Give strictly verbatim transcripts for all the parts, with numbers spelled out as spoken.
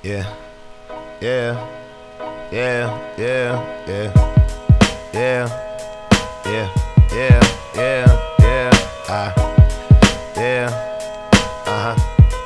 Yeah, yeah, yeah, yeah, yeah, yeah, yeah, yeah, yeah, yeah, ah, yeah, uh-huh,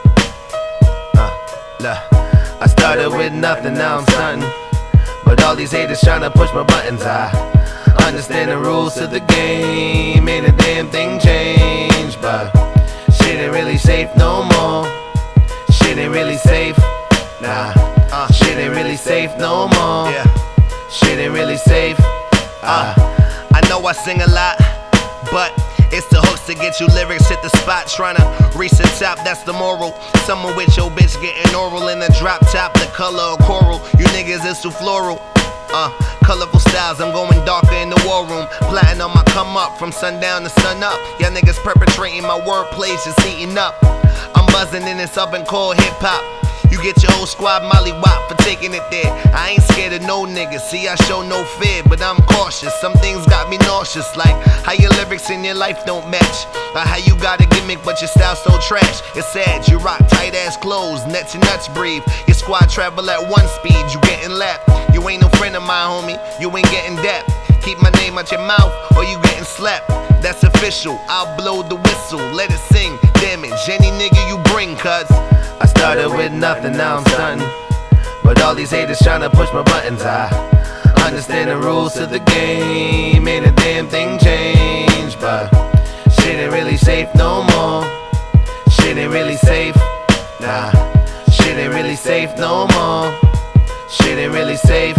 uh, look, I started with nothing, now I'm stunting, but all these haters tryna push my buttons. I understand the rules to the game, ain't a damn thing changed, but shit ain't really safe no more, shit ain't really safe. Nah, uh, shit ain't really safe no more. Yeah, shit ain't really safe. Uh, uh, I know I sing a lot, but it's the hooks to get you lyrics hit the spot. Tryna reach the top, that's the moral. Someone with your bitch getting oral in the drop top, the color of coral. You niggas is too floral. Uh, colorful styles, I'm going darker in the war room. Plotting on my come up from sundown to sun up. Y'all niggas perpetrating my wordplay, just heating up. I'm buzzing in this oven called hip hop. You get your whole squad molly wop for taking it there. I ain't scared of no niggas, see I show no fear, but I'm cautious. Some things got me nauseous, like how your lyrics in your life don't match, or how you got a gimmick but your style so trash. It's sad, you rock tight ass clothes, nets and nuts breathe. Your squad travel at one speed, you getting lapped. You ain't no friend of mine, homie, you ain't getting dap. Keep my name out your mouth or you getting slapped. That's official, I'll blow the whistle, let it sing, damage any nigga you bring, cuz I started with nothing, now I'm stunting, but all these haters tryna push my buttons. I understand the rules to the game, ain't a damn thing changed, but shit ain't really safe no more, shit ain't really safe. Nah, shit ain't really safe no more, shit ain't really safe.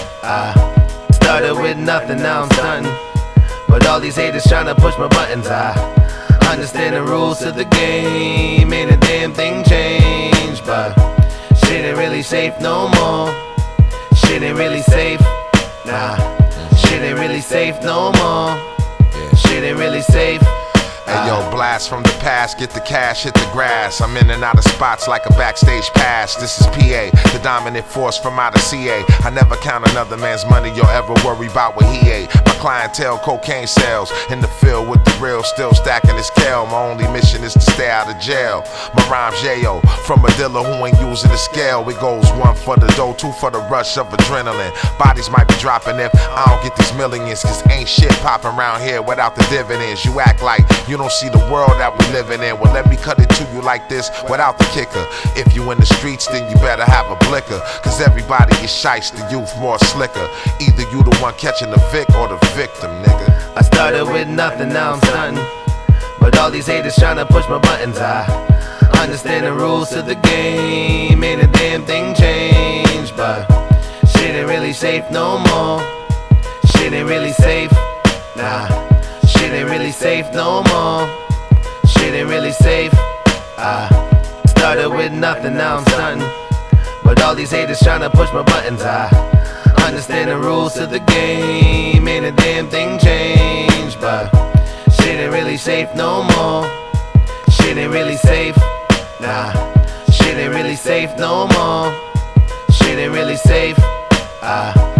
I started with nothing, now I'm stunting, but all these haters tryna push my buttons. I understand the rules to the game, ain't a damn thing changed, but shit ain't really safe no more, shit ain't really safe. Nah, shit ain't really safe no more, shit ain't really safe. Hey yo, blast from the past, get the cash, hit the grass. I'm in and out of spots like a backstage pass. This is P A, the dominant force from out of C A. I never count another man's money or ever worry about what he ate. My clientele, cocaine sales, in the field with the real, still stacking his kale. My only mission is to stay out of jail. My rhyme's J-O, from a dealer who ain't using the scale. It goes one for the dough, two for the rush of adrenaline. Bodies might be dropping if I don't get these millions, cause ain't shit popping around here without the dividends. You act like you don't see the world that we living in. Well, let me cut it to you like this without the kicker. If you in the streets, then you better have a blicker, cause everybody is shice, the youth more slicker. Either you the one catching the vic or the victim, nigga. I started with nothing, now I'm stunting, but all these haters tryna push my buttons. I understand the rules to the game, ain't a damn thing changed, but shit ain't really safe no more, shit ain't really safe. Nah, shit ain't really safe no more, shit ain't really safe. I started with nothing, now I'm stunting, but all these haters tryna push my buttons. I understand the rules to the game, ain't a damn thing changed, but shit ain't really safe no more, shit ain't really safe. Nah, shit ain't really safe no more, shit ain't really safe. I